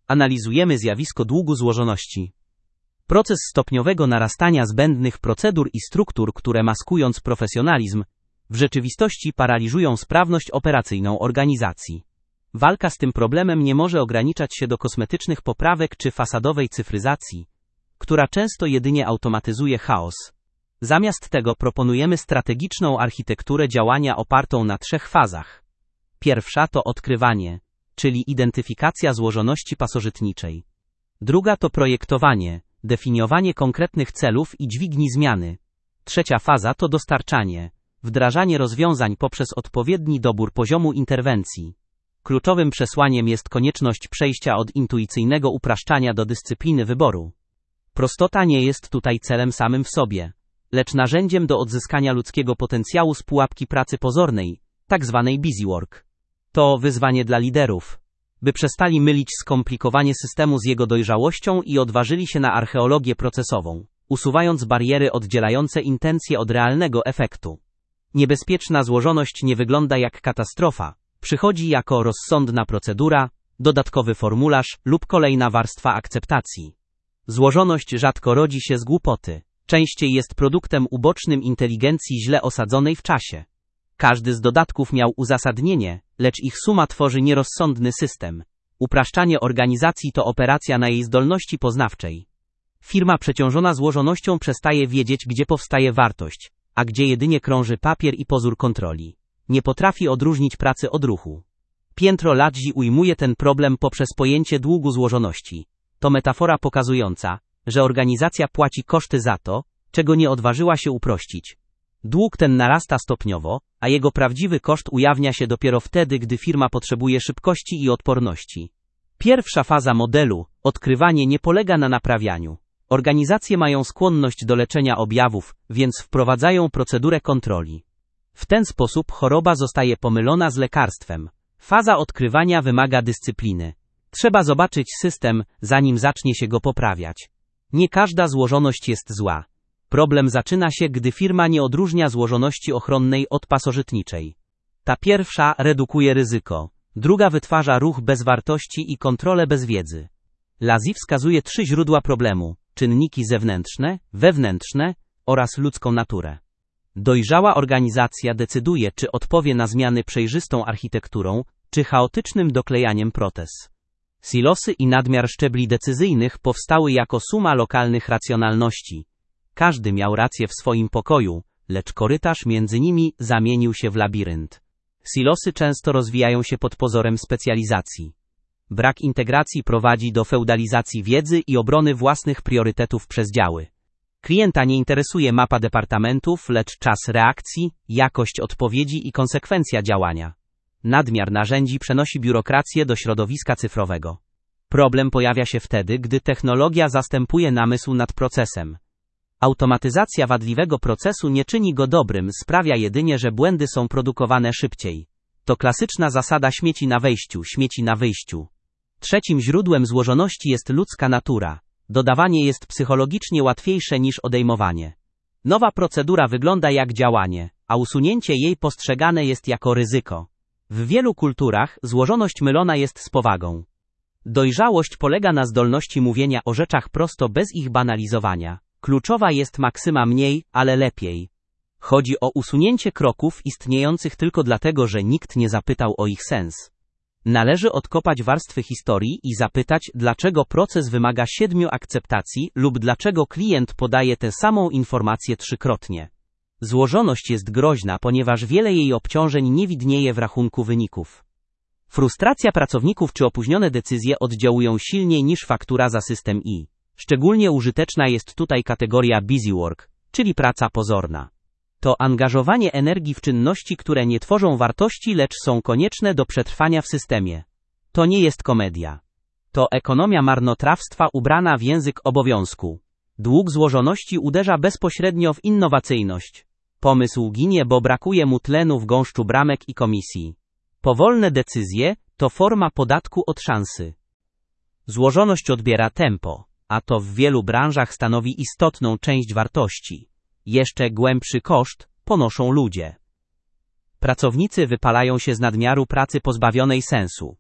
Analizujemy zjawisko długu złożoności. Proces stopniowego narastania zbędnych procedur i struktur, które maskując profesjonalizm, w rzeczywistości paraliżują sprawność operacyjną organizacji. Walka z tym problemem nie może ograniczać się do kosmetycznych poprawek czy fasadowej cyfryzacji, która często jedynie automatyzuje chaos. Zamiast tego proponujemy strategiczną architekturę działania opartą na 3 fazach. Pierwsza to odkrywanie, czyli identyfikacja złożoności pasożytniczej. Druga to projektowanie, definiowanie konkretnych celów i dźwigni zmiany. Trzecia faza to dostarczanie, wdrażanie rozwiązań poprzez odpowiedni dobór poziomu interwencji. Kluczowym przesłaniem jest konieczność przejścia od intuicyjnego upraszczania do dyscypliny wyboru. Prostota nie jest tutaj celem samym w sobie, lecz narzędziem do odzyskania ludzkiego potencjału z pułapki pracy pozornej, tzw. busy work. To wyzwanie dla liderów, by przestali mylić skomplikowanie systemu z jego dojrzałością i odważyli się na archeologię procesową, usuwając bariery oddzielające intencje od realnego efektu. Niebezpieczna złożoność nie wygląda jak katastrofa, przychodzi jako rozsądna procedura, dodatkowy formularz lub kolejna warstwa akceptacji. Złożoność rzadko rodzi się z głupoty, częściej jest produktem ubocznym inteligencji źle osadzonej w czasie. Każdy z dodatków miał uzasadnienie, lecz ich suma tworzy nierozsądny system. Upraszczanie organizacji to operacja na jej zdolności poznawczej. Firma przeciążona złożonością przestaje wiedzieć, gdzie powstaje wartość, a gdzie jedynie krąży papier i pozór kontroli. Nie potrafi odróżnić pracy od ruchu. Pietro Laggi ujmuje ten problem poprzez pojęcie długu złożoności. To metafora pokazująca, że organizacja płaci koszty za to, czego nie odważyła się uprościć. Dług ten narasta stopniowo, a jego prawdziwy koszt ujawnia się dopiero wtedy, gdy firma potrzebuje szybkości i odporności. Pierwsza faza modelu, odkrywanie, nie polega na naprawianiu. Organizacje mają skłonność do leczenia objawów, więc wprowadzają procedurę kontroli. W ten sposób choroba zostaje pomylona z lekarstwem. Faza odkrywania wymaga dyscypliny. Trzeba zobaczyć system, zanim zacznie się go poprawiać. Nie każda złożoność jest zła. Problem zaczyna się, gdy firma nie odróżnia złożoności ochronnej od pasożytniczej. Ta pierwsza redukuje ryzyko, druga wytwarza ruch bez wartości i kontrolę bez wiedzy. Laggi wskazuje 3 źródła problemu: czynniki zewnętrzne, wewnętrzne oraz ludzką naturę. Dojrzała organizacja decyduje, czy odpowie na zmiany przejrzystą architekturą, czy chaotycznym doklejaniem protez. Silosy i nadmiar szczebli decyzyjnych powstały jako suma lokalnych racjonalności. Każdy miał rację w swoim pokoju, lecz korytarz między nimi zamienił się w labirynt. Silosy często rozwijają się pod pozorem specjalizacji. Brak integracji prowadzi do feudalizacji wiedzy i obrony własnych priorytetów przez działy. Klienta nie interesuje mapa departamentów, lecz czas reakcji, jakość odpowiedzi i konsekwencja działania. Nadmiar narzędzi przenosi biurokrację do środowiska cyfrowego. Problem pojawia się wtedy, gdy technologia zastępuje namysł nad procesem. Automatyzacja wadliwego procesu nie czyni go dobrym, sprawia jedynie, że błędy są produkowane szybciej. To klasyczna zasada śmieci na wejściu, śmieci na wyjściu. Trzecim źródłem złożoności jest ludzka natura. Dodawanie jest psychologicznie łatwiejsze niż odejmowanie. Nowa procedura wygląda jak działanie, a usunięcie jej postrzegane jest jako ryzyko. W wielu kulturach złożoność mylona jest z powagą. Dojrzałość polega na zdolności mówienia o rzeczach prosto bez ich banalizowania. Kluczowa jest maksyma mniej, ale lepiej. Chodzi o usunięcie kroków istniejących tylko dlatego, że nikt nie zapytał o ich sens. Należy odkopać warstwy historii i zapytać, dlaczego proces wymaga 7 akceptacji lub dlaczego klient podaje tę samą informację 3-krotnie. Złożoność jest groźna, ponieważ wiele jej obciążeń nie widnieje w rachunku wyników. Frustracja pracowników czy opóźnione decyzje oddziałują silniej niż faktura za system i. Szczególnie użyteczna jest tutaj kategoria busy work, czyli praca pozorna. To angażowanie energii w czynności, które nie tworzą wartości, lecz są konieczne do przetrwania w systemie. To nie jest komedia. To ekonomia marnotrawstwa ubrana w język obowiązku. Dług złożoności uderza bezpośrednio w innowacyjność. Pomysł ginie, bo brakuje mu tlenu w gąszczu bramek i komisji. Powolne decyzje to forma podatku od szansy. Złożoność odbiera tempo, a to w wielu branżach stanowi istotną część wartości. Jeszcze głębszy koszt ponoszą ludzie. Pracownicy wypalają się z nadmiaru pracy pozbawionej sensu.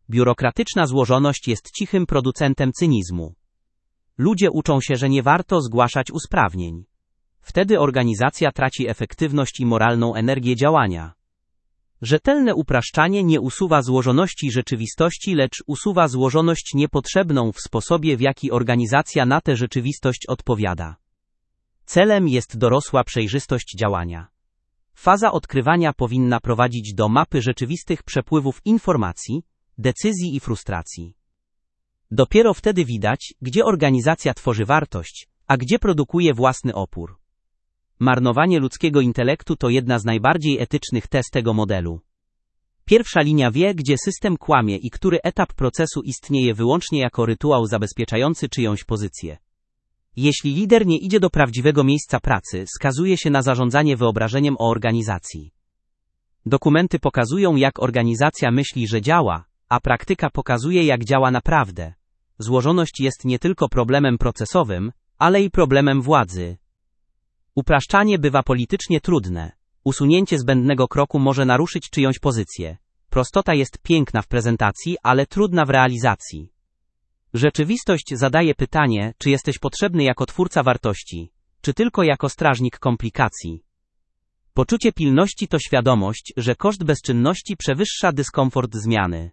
Biurokratyczna złożoność jest cichym producentem cynizmu. Ludzie uczą się, że nie warto zgłaszać usprawnień. Wtedy organizacja traci efektywność i moralną energię działania. Rzetelne upraszczanie nie usuwa złożoności rzeczywistości, lecz usuwa złożoność niepotrzebną w sposobie, w jaki organizacja na tę rzeczywistość odpowiada. Celem jest dorosła przejrzystość działania. Faza odkrywania powinna prowadzić do mapy rzeczywistych przepływów informacji, decyzji i frustracji. Dopiero wtedy widać, gdzie organizacja tworzy wartość, a gdzie produkuje własny opór. Marnowanie ludzkiego intelektu to jedna z najbardziej etycznych tez tego modelu. Pierwsza linia wie, gdzie system kłamie i który etap procesu istnieje wyłącznie jako rytuał zabezpieczający czyjąś pozycję. Jeśli lider nie idzie do prawdziwego miejsca pracy, skazuje się na zarządzanie wyobrażeniem o organizacji. Dokumenty pokazują, jak organizacja myśli, że działa, a praktyka pokazuje, jak działa naprawdę. Złożoność jest nie tylko problemem procesowym, ale i problemem władzy. Upraszczanie bywa politycznie trudne. Usunięcie zbędnego kroku może naruszyć czyjąś pozycję. Prostota jest piękna w prezentacji, ale trudna w realizacji. Rzeczywistość zadaje pytanie, czy jesteś potrzebny jako twórca wartości, czy tylko jako strażnik komplikacji. Poczucie pilności to świadomość, że koszt bezczynności przewyższa dyskomfort zmiany.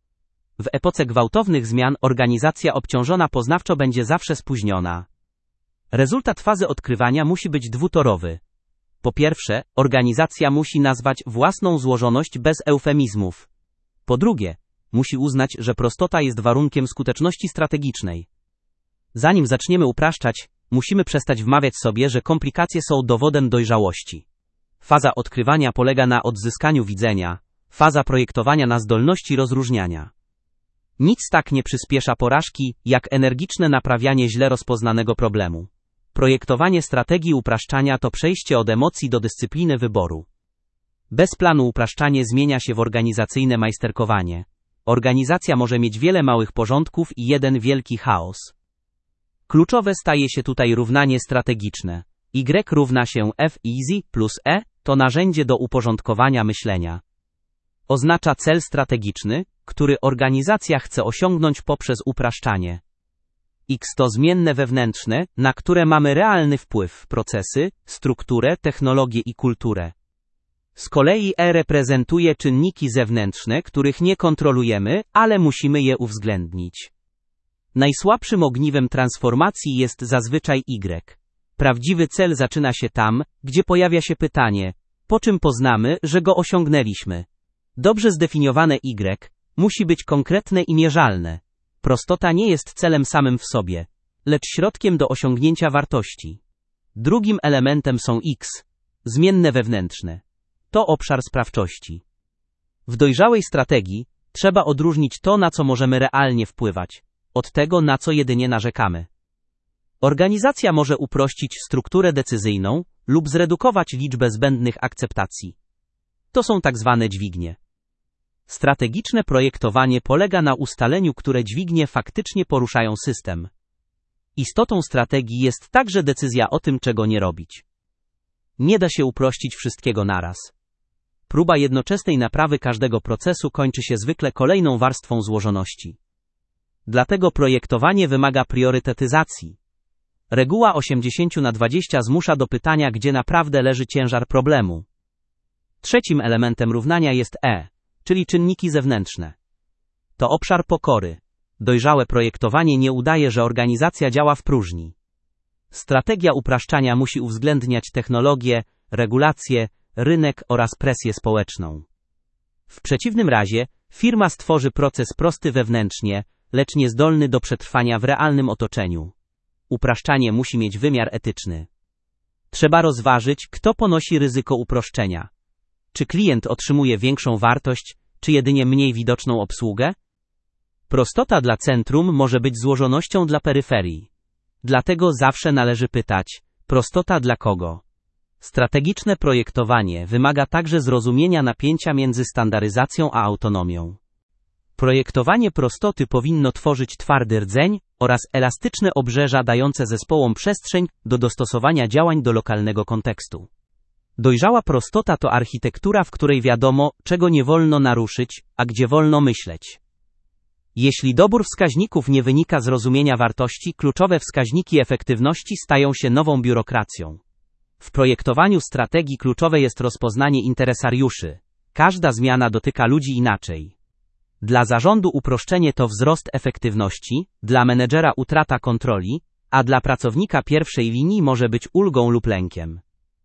W epoce gwałtownych zmian organizacja obciążona poznawczo będzie zawsze spóźniona. Rezultat fazy odkrywania musi być dwutorowy. Po pierwsze, organizacja musi nazwać własną złożoność bez eufemizmów. Po drugie, musi uznać, że prostota jest warunkiem skuteczności strategicznej. Zanim zaczniemy upraszczać, musimy przestać wmawiać sobie, że komplikacje są dowodem dojrzałości. Faza odkrywania polega na odzyskaniu widzenia, faza projektowania na zdolności rozróżniania. Nic tak nie przyspiesza porażki, jak energiczne naprawianie źle rozpoznanego problemu. Projektowanie strategii upraszczania to przejście od emocji do dyscypliny wyboru. Bez planu upraszczanie zmienia się w organizacyjne majsterkowanie. Organizacja może mieć wiele małych porządków i jeden wielki chaos. Kluczowe staje się tutaj równanie strategiczne. Y równa się F easy plus E to narzędzie do uporządkowania myślenia. Oznacza cel strategiczny, który organizacja chce osiągnąć poprzez upraszczanie. X to zmienne wewnętrzne, na które mamy realny wpływ: procesy, strukturę, technologię i kulturę. Z kolei E reprezentuje czynniki zewnętrzne, których nie kontrolujemy, ale musimy je uwzględnić. Najsłabszym ogniwem transformacji jest zazwyczaj Y. Prawdziwy cel zaczyna się tam, gdzie pojawia się pytanie, po czym poznamy, że go osiągnęliśmy. Dobrze zdefiniowane Y musi być konkretne i mierzalne. Prostota nie jest celem samym w sobie, lecz środkiem do osiągnięcia wartości. Drugim elementem są X, zmienne wewnętrzne. To obszar sprawczości. W dojrzałej strategii trzeba odróżnić to, na co możemy realnie wpływać, od tego, na co jedynie narzekamy. Organizacja może uprościć strukturę decyzyjną lub zredukować liczbę zbędnych akceptacji. To są tak zwane dźwignie. Strategiczne projektowanie polega na ustaleniu, które dźwignie faktycznie poruszają system. Istotą strategii jest także decyzja o tym, czego nie robić. Nie da się uprościć wszystkiego naraz. Próba jednoczesnej naprawy każdego procesu kończy się zwykle kolejną warstwą złożoności. Dlatego projektowanie wymaga priorytetyzacji. Reguła 80/20 zmusza do pytania, gdzie naprawdę leży ciężar problemu. Trzecim elementem równania jest E, czyli czynniki zewnętrzne. To obszar pokory. Dojrzałe projektowanie nie udaje, że organizacja działa w próżni. Strategia upraszczania musi uwzględniać technologię, regulacje, rynek oraz presję społeczną. W przeciwnym razie firma stworzy proces prosty wewnętrznie, lecz niezdolny do przetrwania w realnym otoczeniu. Upraszczanie musi mieć wymiar etyczny. Trzeba rozważyć, kto ponosi ryzyko uproszczenia. Czy klient otrzymuje większą wartość, czy jedynie mniej widoczną obsługę? Prostota dla centrum może być złożonością dla peryferii. Dlatego zawsze należy pytać, prostota dla kogo? Strategiczne projektowanie wymaga także zrozumienia napięcia między standaryzacją a autonomią. Projektowanie prostoty powinno tworzyć twardy rdzeń oraz elastyczne obrzeża dające zespołom przestrzeń do dostosowania działań do lokalnego kontekstu. Dojrzała prostota to architektura, w której wiadomo, czego nie wolno naruszyć, a gdzie wolno myśleć. Jeśli dobór wskaźników nie wynika z rozumienia wartości, kluczowe wskaźniki efektywności stają się nową biurokracją. W projektowaniu strategii kluczowe jest rozpoznanie interesariuszy. Każda zmiana dotyka ludzi inaczej. Dla zarządu uproszczenie to wzrost efektywności, dla menedżera utrata kontroli, a dla pracownika pierwszej linii może być ulgą lub lękiem.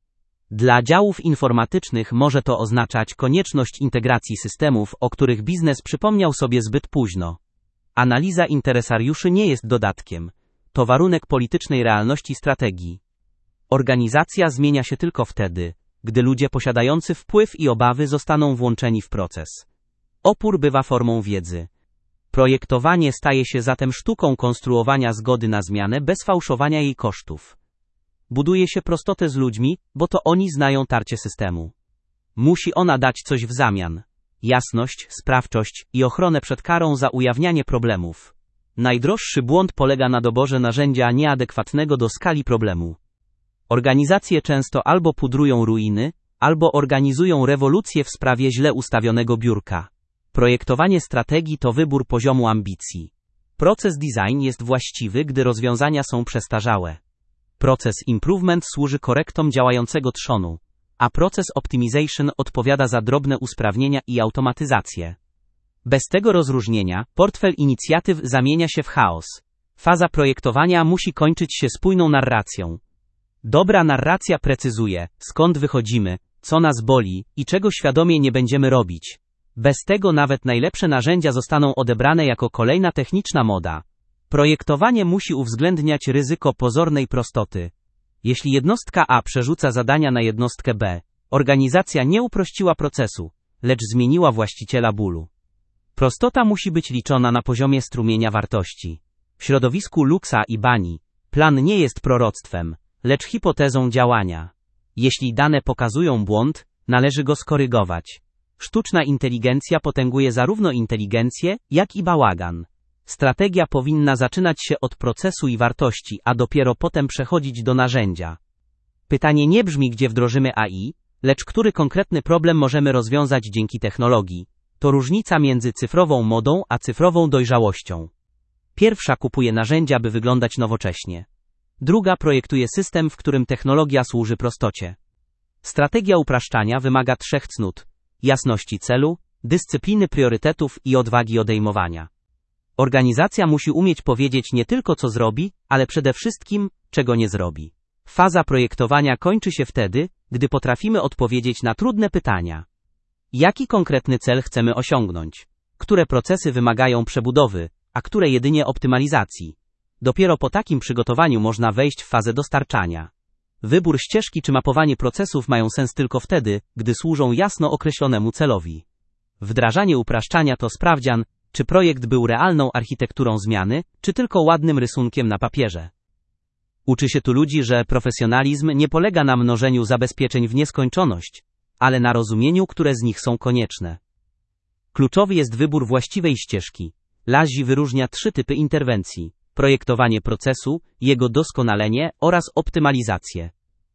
Dla działów informatycznych może to oznaczać konieczność integracji systemów, o których biznes przypomniał sobie zbyt późno. Analiza interesariuszy nie jest dodatkiem. To warunek politycznej realności strategii. Organizacja zmienia się tylko wtedy, gdy ludzie posiadający wpływ i obawy zostaną włączeni w proces. Opór bywa formą wiedzy. Projektowanie staje się zatem sztuką konstruowania zgody na zmianę bez fałszowania jej kosztów. Buduje się prostotę z ludźmi, bo to oni znają tarcie systemu. Musi ona dać coś w zamian. Jasność, sprawczość i ochronę przed karą za ujawnianie problemów. Najdroższy błąd polega na doborze narzędzia nieadekwatnego do skali problemu. Organizacje często albo pudrują ruiny, albo organizują rewolucję w sprawie źle ustawionego biurka. Projektowanie strategii to wybór poziomu ambicji. Proces design jest właściwy, gdy rozwiązania są przestarzałe. Proces improvement służy korektom działającego trzonu, a proces optimization odpowiada za drobne usprawnienia i automatyzację. Bez tego rozróżnienia, portfel inicjatyw zamienia się w chaos. Faza projektowania musi kończyć się spójną narracją. Dobra narracja precyzuje, skąd wychodzimy, co nas boli i czego świadomie nie będziemy robić. Bez tego nawet najlepsze narzędzia zostaną odebrane jako kolejna techniczna moda. Projektowanie musi uwzględniać ryzyko pozornej prostoty. Jeśli jednostka A przerzuca zadania na jednostkę B, organizacja nie uprościła procesu, lecz zmieniła właściciela bólu. Prostota musi być liczona na poziomie strumienia wartości. W środowisku Luxa i Bani, plan nie jest proroctwem, lecz hipotezą działania. Jeśli dane pokazują błąd, należy go skorygować. Sztuczna inteligencja potęguje zarówno inteligencję, jak i bałagan. Strategia powinna zaczynać się od procesu i wartości, a dopiero potem przechodzić do narzędzia. Pytanie nie brzmi, gdzie wdrożymy AI, lecz który konkretny problem możemy rozwiązać dzięki technologii. To różnica między cyfrową modą a cyfrową dojrzałością. Pierwsza kupuje narzędzia, by wyglądać nowocześnie. Druga projektuje system, w którym technologia służy prostocie. Strategia upraszczania wymaga 3 cnót: jasności celu, dyscypliny priorytetów i odwagi odejmowania. Organizacja musi umieć powiedzieć nie tylko co zrobi, ale przede wszystkim, czego nie zrobi. Faza projektowania kończy się wtedy, gdy potrafimy odpowiedzieć na trudne pytania. Jaki konkretny cel chcemy osiągnąć? Które procesy wymagają przebudowy, a które jedynie optymalizacji? Dopiero po takim przygotowaniu można wejść w fazę dostarczania. Wybór ścieżki czy mapowanie procesów mają sens tylko wtedy, gdy służą jasno określonemu celowi. Wdrażanie upraszczania to sprawdzian, czy projekt był realną architekturą zmiany, czy tylko ładnym rysunkiem na papierze. Uczy się tu ludzi, że profesjonalizm nie polega na mnożeniu zabezpieczeń w nieskończoność, ale na rozumieniu, które z nich są konieczne. Kluczowy jest wybór właściwej ścieżki. LASI wyróżnia 3 typy interwencji: projektowanie procesu, jego doskonalenie oraz optymalizację.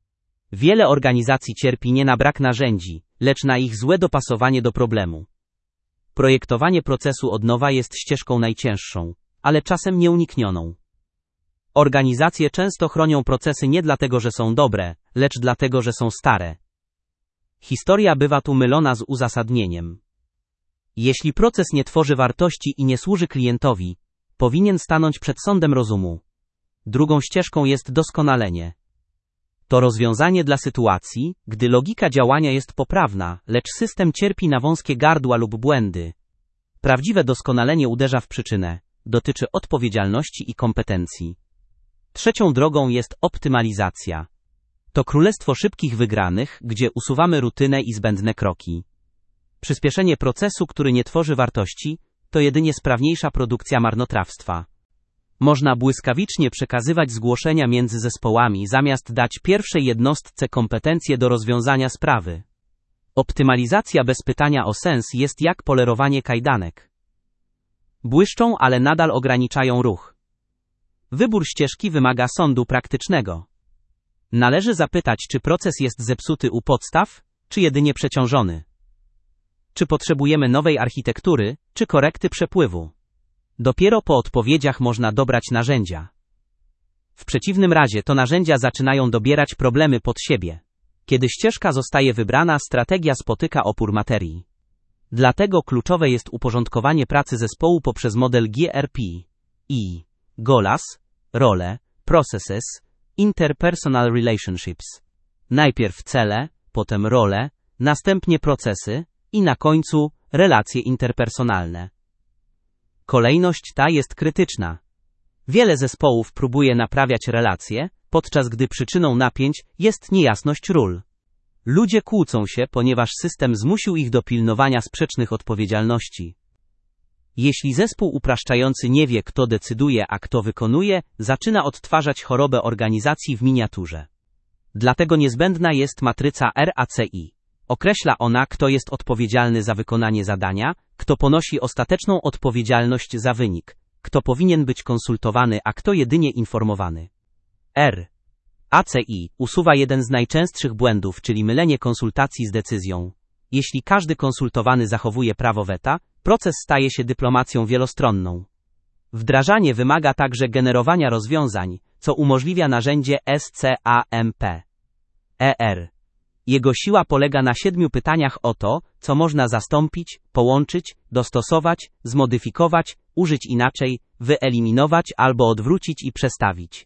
Wiele organizacji cierpi nie na brak narzędzi, lecz na ich złe dopasowanie do problemu. Projektowanie procesu od nowa jest ścieżką najcięższą, ale czasem nieuniknioną. Organizacje często chronią procesy nie dlatego, że są dobre, lecz dlatego, że są stare. Historia bywa tu mylona z uzasadnieniem. Jeśli proces nie tworzy wartości i nie służy klientowi, powinien stanąć przed sądem rozumu. Drugą ścieżką jest doskonalenie. To rozwiązanie dla sytuacji, gdy logika działania jest poprawna, lecz system cierpi na wąskie gardła lub błędy. Prawdziwe doskonalenie uderza w przyczynę, dotyczy odpowiedzialności i kompetencji. Trzecią drogą jest optymalizacja. To królestwo szybkich wygranych, gdzie usuwamy rutynę i zbędne kroki. Przyspieszenie procesu, który nie tworzy wartości, to jedynie sprawniejsza produkcja marnotrawstwa. Można błyskawicznie przekazywać zgłoszenia między zespołami, zamiast dać pierwszej jednostce kompetencje do rozwiązania sprawy. Optymalizacja bez pytania o sens jest jak polerowanie kajdanek. Błyszczą, ale nadal ograniczają ruch. Wybór ścieżki wymaga sądu praktycznego. Należy zapytać, czy proces jest zepsuty u podstaw, czy jedynie przeciążony. Czy potrzebujemy nowej architektury, czy korekty przepływu. Dopiero po odpowiedziach można dobrać narzędzia. W przeciwnym razie to narzędzia zaczynają dobierać problemy pod siebie. Kiedy ścieżka zostaje wybrana, strategia spotyka opór materii. Dlatego kluczowe jest uporządkowanie pracy zespołu poprzez model GRP i GOLAS, role, processes, interpersonal relationships. Najpierw cele, potem role, następnie procesy i na końcu relacje interpersonalne. Kolejność ta jest krytyczna. Wiele zespołów próbuje naprawiać relacje, podczas gdy przyczyną napięć jest niejasność ról. Ludzie kłócą się, ponieważ system zmusił ich do pilnowania sprzecznych odpowiedzialności. Jeśli zespół upraszczający nie wie, kto decyduje, a kto wykonuje, zaczyna odtwarzać chorobę organizacji w miniaturze. Dlatego niezbędna jest matryca RACI. Określa ona, kto jest odpowiedzialny za wykonanie zadania, kto ponosi ostateczną odpowiedzialność za wynik, kto powinien być konsultowany, a kto jedynie informowany. RACI usuwa jeden z najczęstszych błędów, czyli mylenie konsultacji z decyzją. Jeśli każdy konsultowany zachowuje prawo weta, proces staje się dyplomacją wielostronną. Wdrażanie wymaga także generowania rozwiązań, co umożliwia narzędzie SCAMP. Jego siła polega na 7 pytaniach o to, co można zastąpić, połączyć, dostosować, zmodyfikować, użyć inaczej, wyeliminować albo odwrócić i przestawić.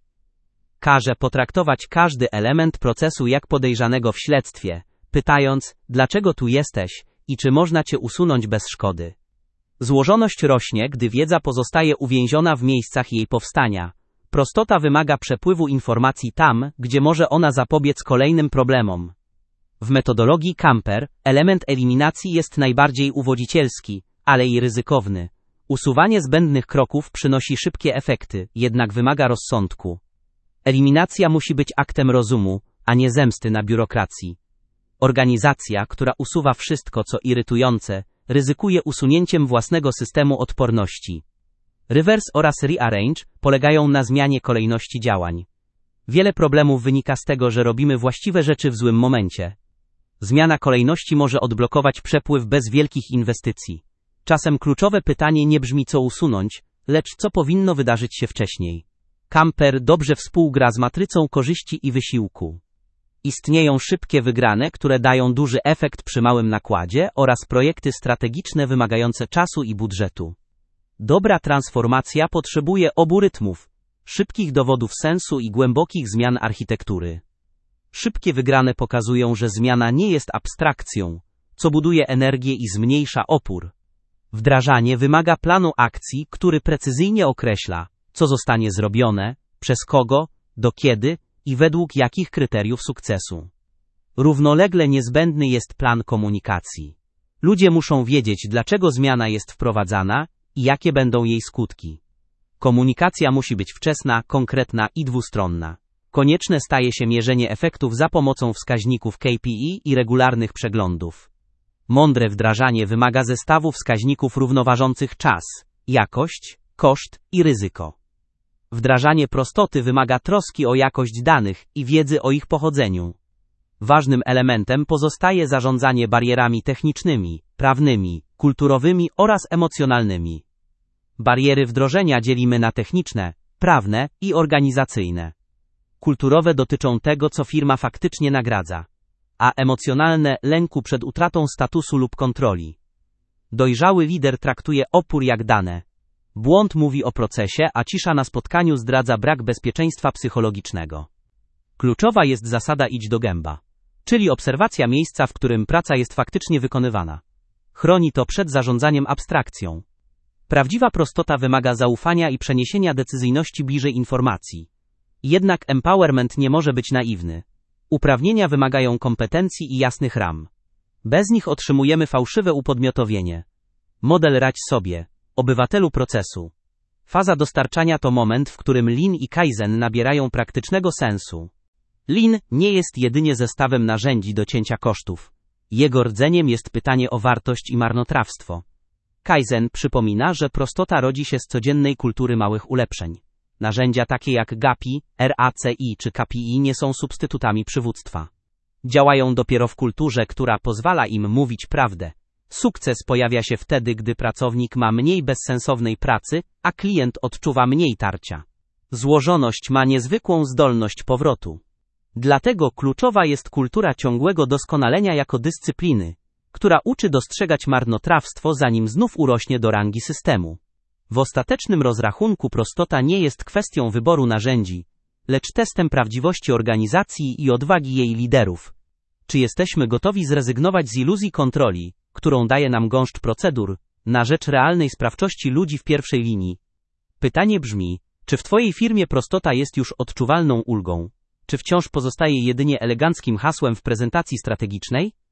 Każe potraktować każdy element procesu jak podejrzanego w śledztwie, pytając, dlaczego tu jesteś i czy można cię usunąć bez szkody. Złożoność rośnie, gdy wiedza pozostaje uwięziona w miejscach jej powstania. Prostota wymaga przepływu informacji tam, gdzie może ona zapobiec kolejnym problemom. W metodologii Camper element eliminacji jest najbardziej uwodzicielski, ale i ryzykowny. Usuwanie zbędnych kroków przynosi szybkie efekty, jednak wymaga rozsądku. Eliminacja musi być aktem rozumu, a nie zemsty na biurokracji. Organizacja, która usuwa wszystko, co irytujące, ryzykuje usunięciem własnego systemu odporności. Reverse oraz rearrange polegają na zmianie kolejności działań. Wiele problemów wynika z tego, że robimy właściwe rzeczy w złym momencie. Zmiana kolejności może odblokować przepływ bez wielkich inwestycji. Czasem kluczowe pytanie nie brzmi co usunąć, lecz co powinno wydarzyć się wcześniej. Camper dobrze współgra z matrycą korzyści i wysiłku. Istnieją szybkie wygrane, które dają duży efekt przy małym nakładzie oraz projekty strategiczne wymagające czasu i budżetu. Dobra transformacja potrzebuje obu rytmów, szybkich dowodów sensu i głębokich zmian architektury. Szybkie wygrane pokazują, że zmiana nie jest abstrakcją, co buduje energię i zmniejsza opór. Wdrażanie wymaga planu akcji, który precyzyjnie określa, co zostanie zrobione, przez kogo, do kiedy i według jakich kryteriów sukcesu. Równolegle niezbędny jest plan komunikacji. Ludzie muszą wiedzieć, dlaczego zmiana jest wprowadzana i jakie będą jej skutki. Komunikacja musi być wczesna, konkretna i dwustronna. Konieczne staje się mierzenie efektów za pomocą wskaźników KPI i regularnych przeglądów. Mądre wdrażanie wymaga zestawu wskaźników równoważących czas, jakość, koszt i ryzyko. Wdrażanie prostoty wymaga troski o jakość danych i wiedzy o ich pochodzeniu. Ważnym elementem pozostaje zarządzanie barierami technicznymi, prawnymi, kulturowymi oraz emocjonalnymi. Bariery wdrożenia dzielimy na techniczne, prawne i organizacyjne. Kulturowe dotyczą tego, co firma faktycznie nagradza, a emocjonalne lęku przed utratą statusu lub kontroli. Dojrzały lider traktuje opór jak dane. Błąd mówi o procesie, a cisza na spotkaniu zdradza brak bezpieczeństwa psychologicznego. Kluczowa jest zasada idź do gęba, czyli obserwacja miejsca, w którym praca jest faktycznie wykonywana. Chroni to przed zarządzaniem abstrakcją. Prawdziwa prostota wymaga zaufania i przeniesienia decyzyjności bliżej informacji. Jednak empowerment nie może być naiwny. Uprawnienia wymagają kompetencji i jasnych ram. Bez nich otrzymujemy fałszywe upodmiotowienie. Model radź sobie, obywatelu procesu. Faza dostarczania to moment, w którym Lean i Kaizen nabierają praktycznego sensu. Lean nie jest jedynie zestawem narzędzi do cięcia kosztów. Jego rdzeniem jest pytanie o wartość i marnotrawstwo. Kaizen przypomina, że prostota rodzi się z codziennej kultury małych ulepszeń. Narzędzia takie jak GAPI, RACI czy KPI nie są substytutami przywództwa. Działają dopiero w kulturze, która pozwala im mówić prawdę. Sukces pojawia się wtedy, gdy pracownik ma mniej bezsensownej pracy, a klient odczuwa mniej tarcia. Złożoność ma niezwykłą zdolność powrotu. Dlatego kluczowa jest kultura ciągłego doskonalenia jako dyscypliny, która uczy dostrzegać marnotrawstwo, zanim znów urośnie do rangi systemu. W ostatecznym rozrachunku prostota nie jest kwestią wyboru narzędzi, lecz testem prawdziwości organizacji i odwagi jej liderów. Czy jesteśmy gotowi zrezygnować z iluzji kontroli, którą daje nam gąszcz procedur, na rzecz realnej sprawczości ludzi w pierwszej linii? Pytanie brzmi, czy w Twojej firmie prostota jest już odczuwalną ulgą? Czy wciąż pozostaje jedynie eleganckim hasłem w prezentacji strategicznej?